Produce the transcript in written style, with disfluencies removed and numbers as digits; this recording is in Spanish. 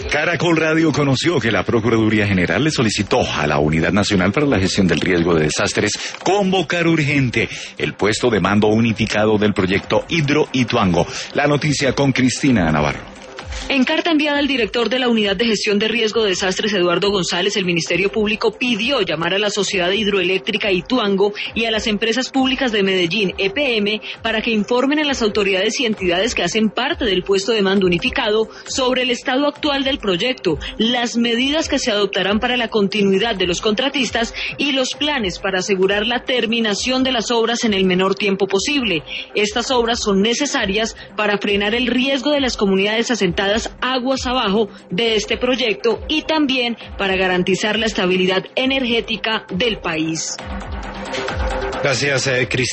Caracol Radio conoció que la Procuraduría General le solicitó a la Unidad Nacional para la Gestión del Riesgo de Desastres convocar urgente el puesto de mando unificado del proyecto Hidro Ituango. La noticia con Cristina Navarro. En carta enviada al director de la Unidad de Gestión de Riesgo de Desastres, Eduardo González, el Ministerio Público pidió llamar a la Sociedad Hidroeléctrica Ituango y a las empresas públicas de Medellín, EPM, para que informen a las autoridades y entidades que hacen parte del puesto de mando unificado sobre el estado actual del proyecto, las medidas que se adoptarán para la continuidad de los contratistas y los planes para asegurar la terminación de las obras en el menor tiempo posible. Estas obras son necesarias para frenar el riesgo de las comunidades asentadas aguas abajo de este proyecto y también para garantizar la estabilidad energética del país. Gracias, Cristina.